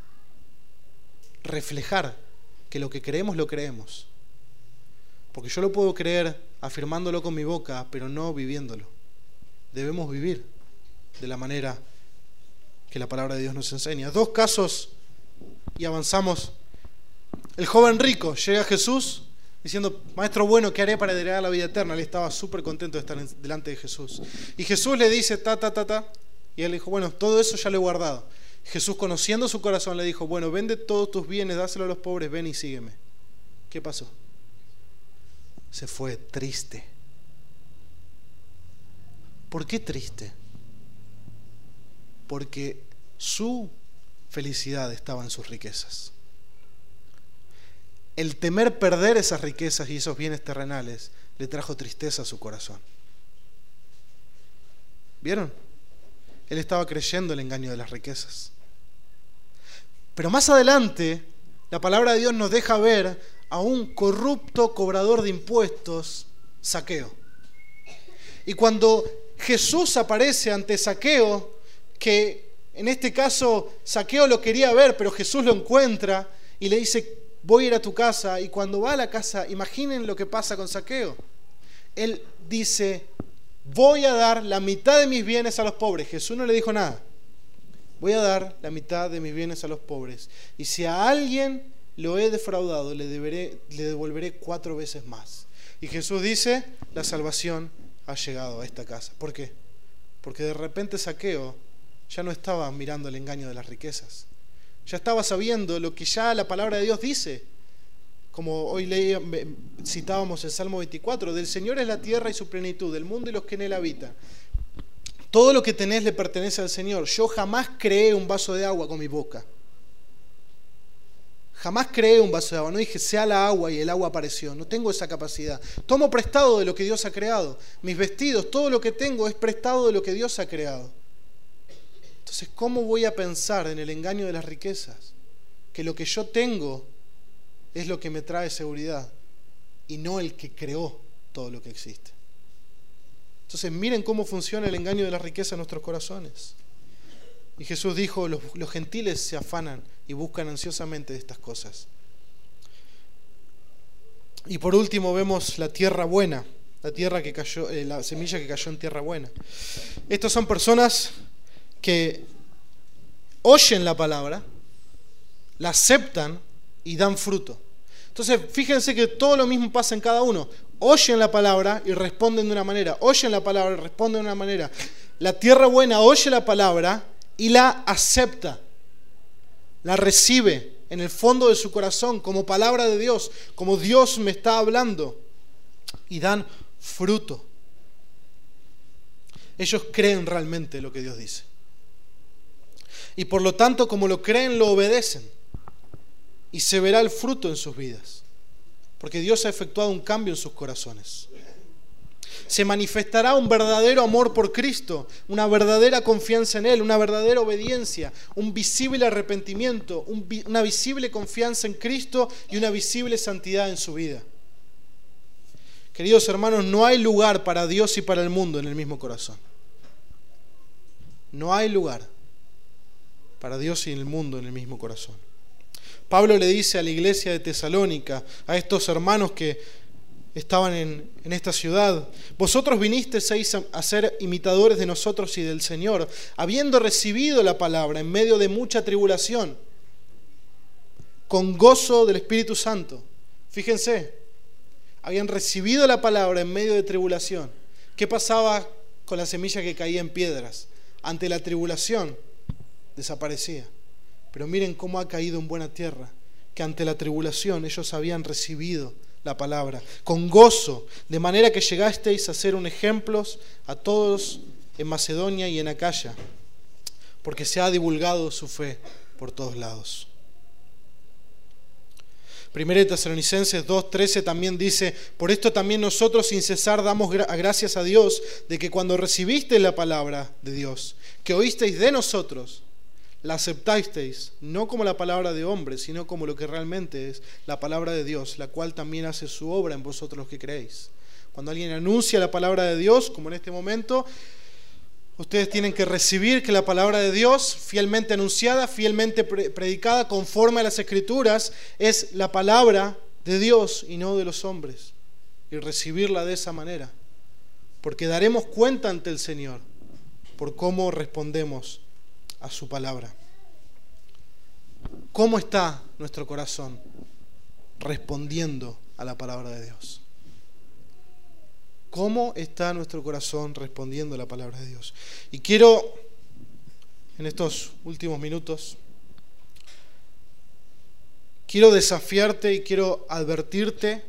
Reflejar que lo que creemos, lo creemos. Porque yo lo puedo creer afirmándolo con mi boca, pero no viviéndolo. Debemos vivir de la manera que la palabra de Dios nos enseña. Dos casos y avanzamos. El joven rico llega a Jesús diciendo, maestro bueno, ¿qué haré para heredar la vida eterna? Él estaba súper contento de estar delante de Jesús. Y Jesús le dice, ta, ta, ta, ta. Y él dijo, bueno, todo eso ya lo he guardado. Jesús, conociendo su corazón, le dijo, bueno, vende todos tus bienes, dáselo a los pobres, ven y sígueme. ¿Qué pasó? Se fue triste. ¿Por qué triste? Porque su felicidad estaba en sus riquezas. El temer perder esas riquezas y esos bienes terrenales le trajo tristeza a su corazón. ¿Vieron? Él estaba creyendo el engaño de las riquezas. Pero más adelante, la palabra de Dios nos deja ver a un corrupto cobrador de impuestos, Zaqueo. Y cuando Jesús aparece ante Zaqueo, que en este caso Zaqueo lo quería ver, pero Jesús lo encuentra y le dice, voy a ir a tu casa. Y cuando va a la casa, imaginen lo que pasa con Zaqueo. Él dice, voy a dar la mitad de mis bienes a los pobres. Jesús no le dijo nada. Voy a dar la mitad de mis bienes a los pobres. Y si a alguien lo he defraudado, le, deberé, le devolveré cuatro veces más. Y Jesús dice, la salvación ha llegado a esta casa. ¿Por qué? Porque de repente Zaqueo ya no estaba mirando el engaño de las riquezas. Ya estaba sabiendo lo que ya la palabra de Dios dice. Como hoy leí, citábamos el Salmo veinticuatro, del Señor es la tierra y su plenitud, el mundo y los que en él habitan. Todo lo que tenés le pertenece al Señor. Yo jamás creé un vaso de agua con mi boca. Jamás creé un vaso de agua. No dije, sea la agua y el agua apareció. No tengo esa capacidad. Tomo prestado de lo que Dios ha creado. Mis vestidos, todo lo que tengo es prestado de lo que Dios ha creado. Entonces, ¿cómo voy a pensar en el engaño de las riquezas? Que lo que yo tengo es lo que me trae seguridad y no el que creó todo lo que existe. Entonces miren cómo funciona el engaño de la riqueza en nuestros corazones. Y Jesús dijo, los, los gentiles se afanan y buscan ansiosamente de estas cosas. Y por último vemos la tierra buena, la tierra que cayó, eh, la semilla que cayó en tierra buena. Estas son personas que oyen la palabra, la aceptan y dan fruto. Entonces, fíjense que todo lo mismo pasa en cada uno. Oyen la palabra y responden de una manera. Oyen la palabra y responden de una manera. La tierra buena oye la palabra y la acepta. La recibe en el fondo de su corazón como palabra de Dios, como Dios me está hablando. Y dan fruto. Ellos creen realmente lo que Dios dice. Y por lo tanto, como lo creen, lo obedecen. Y se verá el fruto en sus vidas. Porque Dios ha efectuado un cambio en sus corazones. Se manifestará un verdadero amor por Cristo, una verdadera confianza en Él, una verdadera obediencia, un visible arrepentimiento, un, una visible confianza en Cristo y una visible santidad en su vida. Queridos hermanos, no hay lugar para Dios y para el mundo en el mismo corazón. No hay lugar para Dios y el mundo en el mismo corazón. Pablo le dice a la iglesia de Tesalónica, a estos hermanos que estaban en, en esta ciudad, vosotros vinisteis a, a ser imitadores de nosotros y del Señor, habiendo recibido la palabra en medio de mucha tribulación, con gozo del Espíritu Santo. Fíjense, habían recibido la palabra en medio de tribulación. ¿Qué pasaba con la semilla que caía en piedras? Ante la tribulación, desaparecía. Pero miren cómo ha caído en buena tierra, que ante la tribulación ellos habían recibido la palabra, con gozo, de manera que llegasteis a ser un ejemplo a todos en Macedonia y en Acaya, porque se ha divulgado su fe por todos lados. Primera de Tesalonicenses dos trece también dice, por esto también nosotros sin cesar damos gracias a Dios de que cuando recibisteis la palabra de Dios, que oísteis de nosotros, la aceptasteis, no como la palabra de hombre, sino como lo que realmente es la palabra de Dios, la cual también hace su obra en vosotros los que creéis. Cuando alguien anuncia la palabra de Dios, como en este momento, ustedes tienen que recibir que la palabra de Dios, fielmente anunciada, fielmente predicada, conforme a las Escrituras, es la palabra de Dios y no de los hombres. Y recibirla de esa manera. Porque daremos cuenta ante el Señor por cómo respondemos a su palabra. ¿Cómo está nuestro corazón respondiendo a la palabra de Dios? ¿Cómo está nuestro corazón respondiendo a la palabra de Dios? Y quiero en estos últimos minutos, quiero desafiarte y quiero advertirte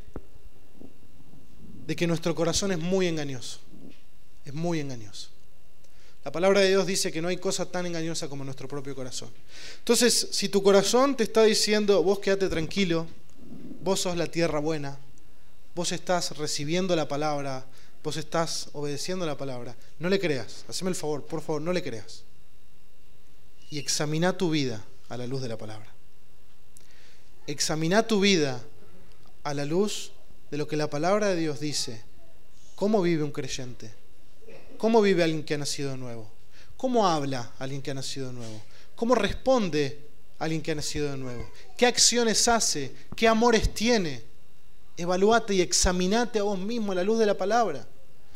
de que nuestro corazón es muy engañoso. Es muy engañoso. La palabra de Dios dice que no hay cosa tan engañosa como nuestro propio corazón. Entonces, si tu corazón te está diciendo, vos quédate tranquilo, vos sos la tierra buena, vos estás recibiendo la palabra, vos estás obedeciendo la palabra, no le creas. Haceme el favor, por favor, no le creas. Y examina tu vida a la luz de la palabra. Examina tu vida a la luz de lo que la palabra de Dios dice. ¿Cómo vive un creyente? ¿Cómo vive alguien que ha nacido de nuevo? ¿Cómo habla alguien que ha nacido de nuevo? ¿Cómo responde alguien que ha nacido de nuevo? ¿Qué acciones hace? ¿Qué amores tiene? Evalúate y examinate a vos mismo a la luz de la palabra.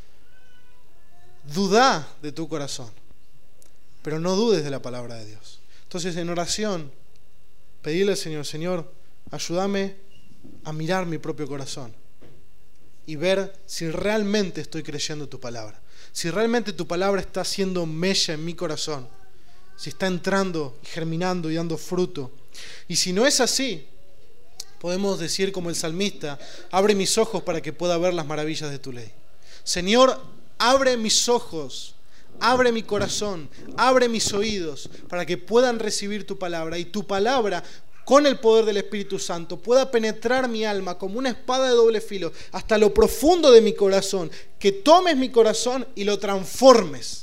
Dudá de tu corazón, pero no dudes de la palabra de Dios. Entonces, en oración, pedirle al Señor, Señor, ayúdame a mirar mi propio corazón y ver si realmente estoy creyendo tu palabra. Si realmente tu palabra está haciendo mella en mi corazón, si está entrando, germinando y dando fruto. Y si no es así, podemos decir como el salmista, abre mis ojos para que pueda ver las maravillas de tu ley. Señor, abre mis ojos, abre mi corazón, abre mis oídos para que puedan recibir tu palabra y tu palabra con el poder del Espíritu Santo pueda penetrar mi alma como una espada de doble filo hasta lo profundo de mi corazón, que tomes mi corazón y lo transformes.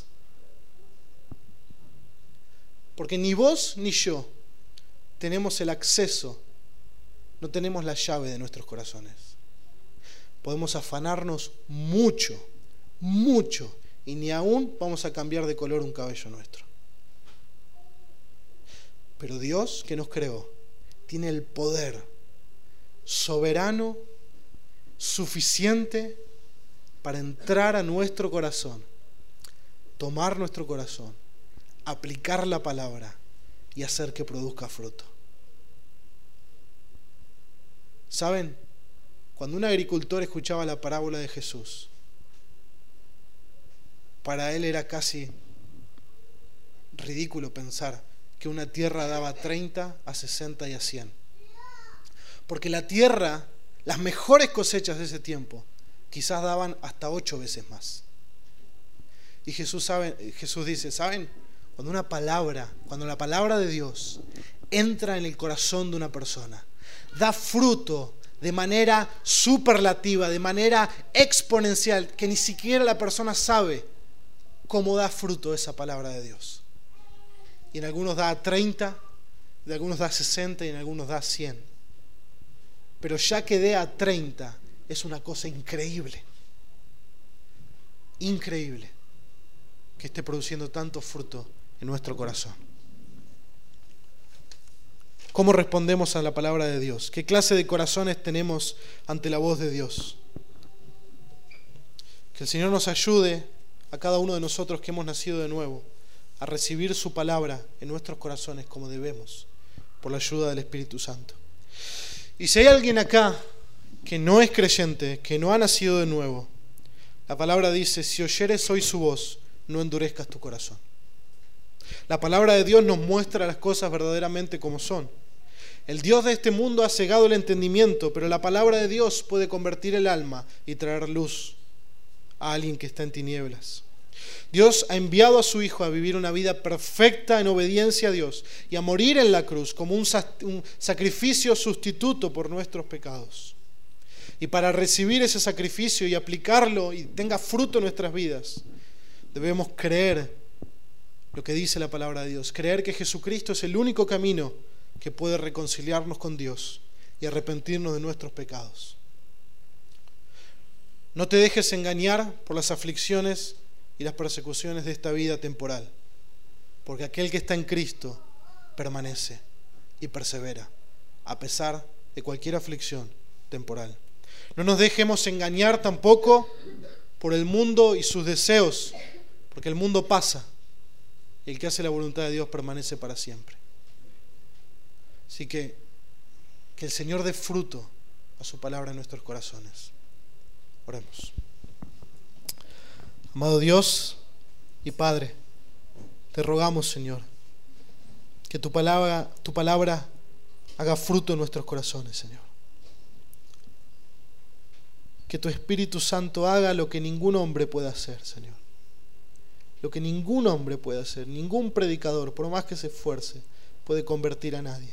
Porque ni vos ni yo tenemos el acceso, no tenemos la llave de nuestros corazones. Podemos afanarnos mucho, mucho, y ni aún vamos a cambiar de color un cabello nuestro. Pero Dios, que nos creó, tiene el poder soberano suficiente para entrar a nuestro corazón, tomar nuestro corazón, aplicar la palabra y hacer que produzca fruto. ¿Saben? Cuando un agricultor escuchaba la parábola de Jesús, para él era casi ridículo pensar que una tierra daba treinta, a sesenta y a cien. Porque la tierra, las mejores cosechas de ese tiempo, quizás daban hasta ocho veces más. Y Jesús, sabe, Jesús dice, ¿saben? Cuando una palabra, cuando la palabra de Dios entra en el corazón de una persona, da fruto de manera superlativa, de manera exponencial, que ni siquiera la persona sabe cómo da fruto esa palabra de Dios. Y en algunos da treinta, en algunos da sesenta y en algunos da cien. Pero ya que dé a treinta es una cosa increíble. Increíble que esté produciendo tanto fruto en nuestro corazón. ¿Cómo respondemos a la palabra de Dios? ¿Qué clase de corazones tenemos ante la voz de Dios? Que el Señor nos ayude a cada uno de nosotros que hemos nacido de nuevo a recibir su palabra en nuestros corazones como debemos, por la ayuda del Espíritu Santo. Y si hay alguien acá que no es creyente, que no ha nacido de nuevo, la palabra dice, si oyeres hoy su voz, no endurezcas tu corazón. La palabra de Dios nos muestra las cosas verdaderamente como son. El Dios de este mundo ha cegado el entendimiento, pero la palabra de Dios puede convertir el alma y traer luz a alguien que está en tinieblas. Dios ha enviado a su Hijo a vivir una vida perfecta en obediencia a Dios y a morir en la cruz como un, un sacrificio sustituto por nuestros pecados. Y para recibir ese sacrificio y aplicarlo y tenga fruto en nuestras vidas, debemos creer lo que dice la palabra de Dios, creer que Jesucristo es el único camino que puede reconciliarnos con Dios y arrepentirnos de nuestros pecados. No te dejes engañar por las aflicciones y las persecuciones de esta vida temporal, porque aquel que está en Cristo permanece y persevera a pesar de cualquier aflicción temporal. No nos dejemos engañar tampoco por el mundo y sus deseos, porque el mundo pasa y el que hace la voluntad de Dios permanece para siempre. Así que que el Señor dé fruto a su palabra en nuestros corazones. Oremos. Amado Dios y Padre, te rogamos, Señor, Que tu palabra, tu palabra haga fruto en nuestros corazones, Señor. Que tu Espíritu Santo haga lo que ningún hombre pueda hacer, Señor. Lo que ningún hombre puede hacer, ningún predicador, por más que se esfuerce, puede convertir a nadie.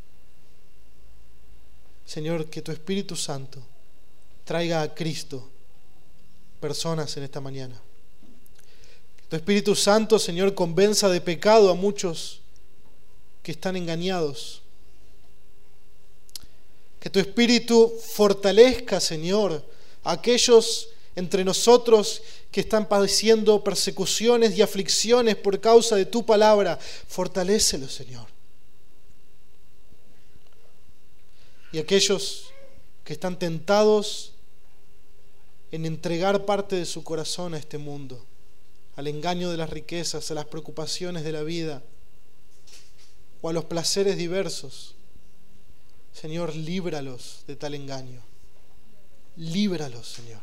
Señor, que tu Espíritu Santo traiga a Cristo personas en esta mañana. Que tu Espíritu Santo, Señor, convenza de pecado a muchos que están engañados. Que tu Espíritu fortalezca, Señor, a aquellos entre nosotros que están padeciendo persecuciones y aflicciones por causa de tu palabra. Fortalécelos, Señor. Y aquellos que están tentados en entregar parte de su corazón a este mundo, al engaño de las riquezas, a las preocupaciones de la vida o a los placeres diversos. Señor, líbralos de tal engaño. Líbralos, Señor.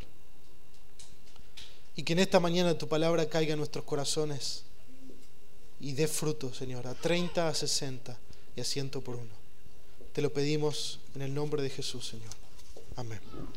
Y que en esta mañana tu palabra caiga en nuestros corazones y dé fruto, Señor, a treinta, a sesenta y a ciento por uno. Te lo pedimos en el nombre de Jesús, Señor. Amén.